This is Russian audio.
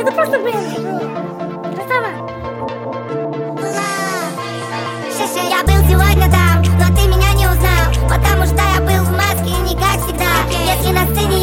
это просто, блин, красава. Я был сегодня там, но ты меня не узнал, потому что я был в маске не как всегда. Если на сцене